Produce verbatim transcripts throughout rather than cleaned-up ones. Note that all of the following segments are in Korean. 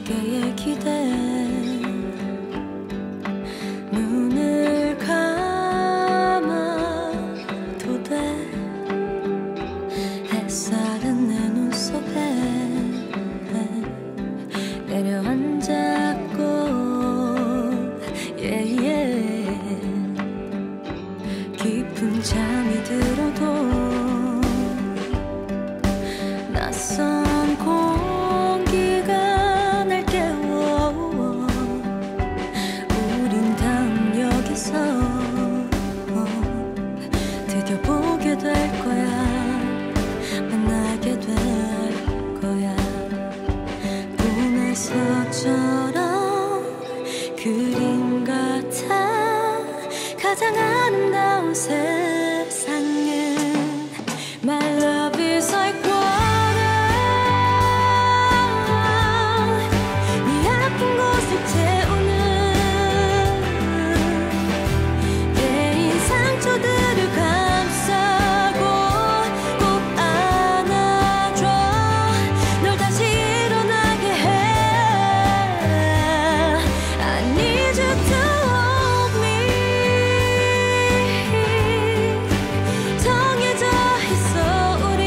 어깨에 기대 눈을 감아도 돼. 햇살은 내 눈 속에 내려앉았고 yeah, yeah. 깊은 잠이 들어도 낯선 공기가 날 깨워. 우린 다음 역에서 드디어 보게 될 거야. 만나게 될 거야. 꿈에서처럼 그림 같아. 가장 아름다운 세상에 My love is like water. 네 아픈 곳을 채우는 개인 상처들을 감싸고 꼭 안아줘. 널 다시 일어나게 해. I need you to hold me. 정해져 있어 우린.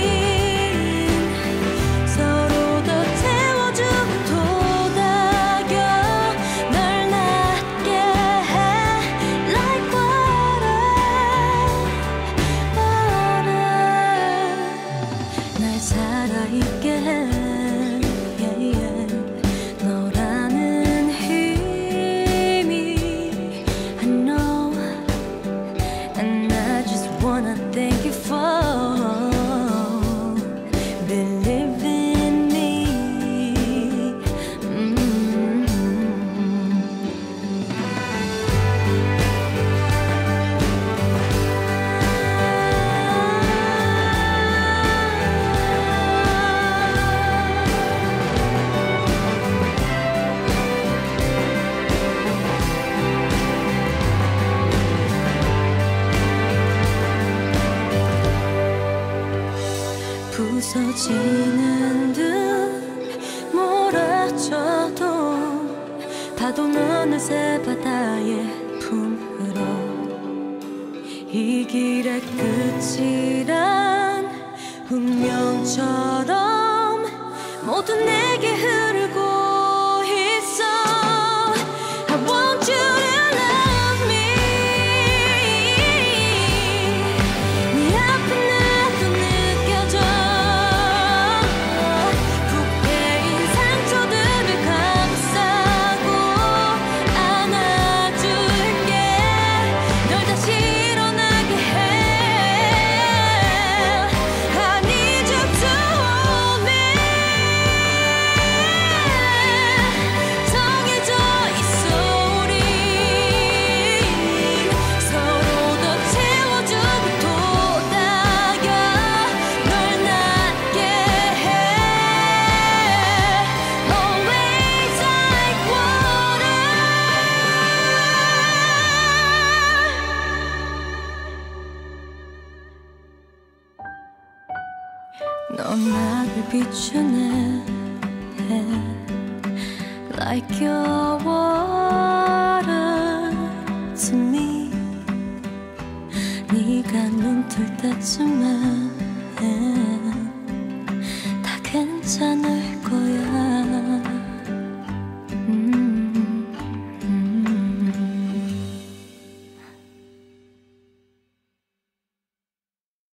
서로 더 채워주고 도닥여 널 낫게 해. Like water, water. 날 살아있게 해. Yeah, yeah. 너라는 힘이 I know. And I just wanna thank you for believing in me. Mm-hmm. 부서지는 듯 몰아쳐도 파도는 어느새 바다의 품으로. 이 길의 끝이란 운명처럼 모두 내게 흐르고 있어. I want you to love me. 네 앞에 나도 느껴져. 부패인 상처들을 감싸고 안아줄게. 널 다시 일어나게 해. I need you to hold me. 정해져 있어 우린. 서로 더 채워주고 도닥여 널 낫게 해. Always like water. 넌 나를 비추네 Like your water to me. 네가 눈 뜰 때쯤에 다 괜찮을